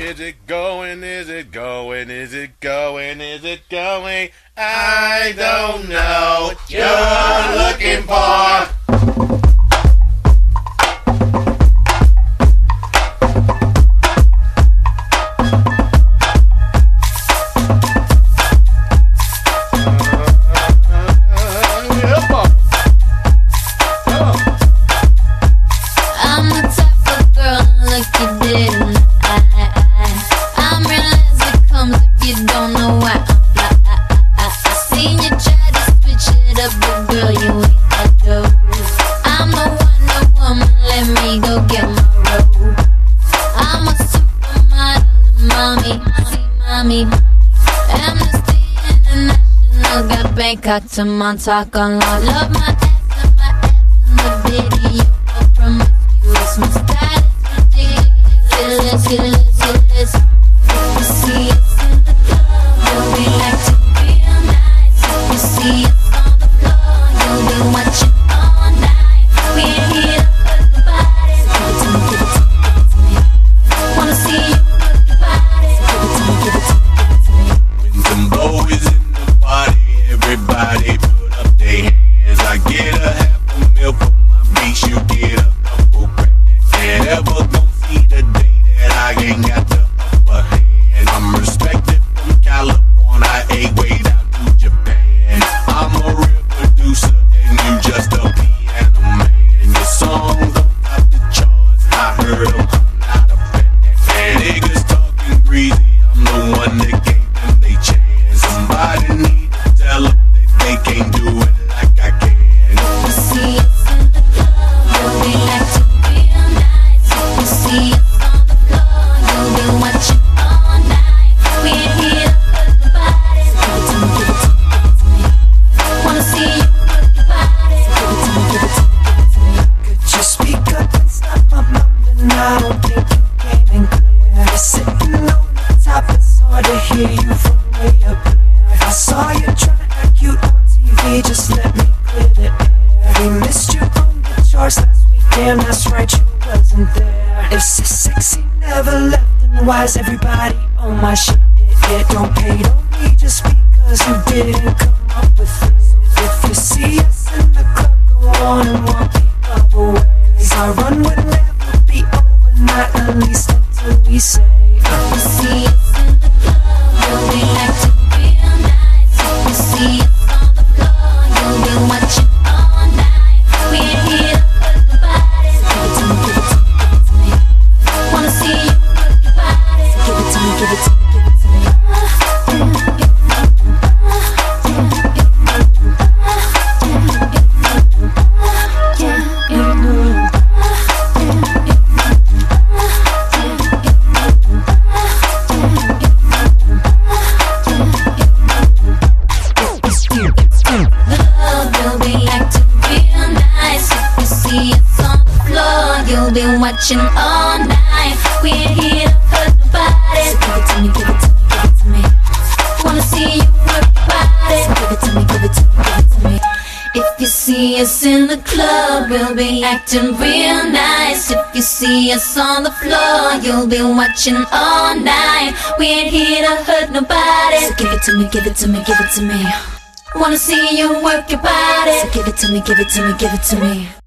Is it going? Is it going? Is it going? Is it going? I don't know what you're looking for. Amnesty International got Bangkok to Montauk on law. Love my ass and my abs in the video. Promiscuous, my style is ridiculous. If you see us in the club, you'll be like to real nice. If you see us on the floor, you'll be watching all night. We ain't here to hurt nobody, so give it to me, give it to me, give it to me. Wanna see you work your body, so give it to me, give it to me. Them boys in the party, everybody put up their hands. I get a half a meal for my beats, you get a couple grand. Can't ever gon' see the day that I ain't got the upper hand. I'm respected from California, I ate way down to Japan. I'm a real producer and you just a piano man. Your songs on top the charts, I heard them, I'm not a fan. Niggas talking greasy, I'm the one that gave them they chance. Somebody need to tell them that they can't do it like I can. If you see us in the club, you'll be like to real nice. If you see us on the floor, you'll be watching all night. We ain't here to hurt nobody, so give it to me, give it to me, give it to me. Wanna see you work your body, so give it to me, give it to me, give it to me. Could you speak up and stop my mumbling? I don't think you came in clear. You're sitting on the top, it's hard to hear you from way up here. I saw you trying to act cute on TV, just let me clear the air. We missed you on the charts last week, damn that's right, you wasn't there. If so sexy never left, then why is everybody on my shit? Don't hate on me just because you didn't come up with it. If you see us in the club, go on and walk the other ways. Our run would never be over, not at least until we say If you see us in the club, you'll be like to real nice. If you see us on the floor, you'll be watching all night. We ain't here to hurt nobody, so give it to me, give it to me, give it to me. Wanna see you work your body, so give it to me, give it to me, give it to me. You'll be acting real nice. If you see us on the floor, you'll be watching all night. We ain't here to hurt nobody, so give it to me, give it to me, give it to me. Wanna see you work your body, so give it to me, give it to me, give it to me. If you see us in the club, we'll be acting real nice. If you see us on the floor, you'll be watching all night. We ain't here to hurt nobody, so give it to me, give it to me, give it to me. Wanna see you work your body, so give it to me, give it to me, give it to me.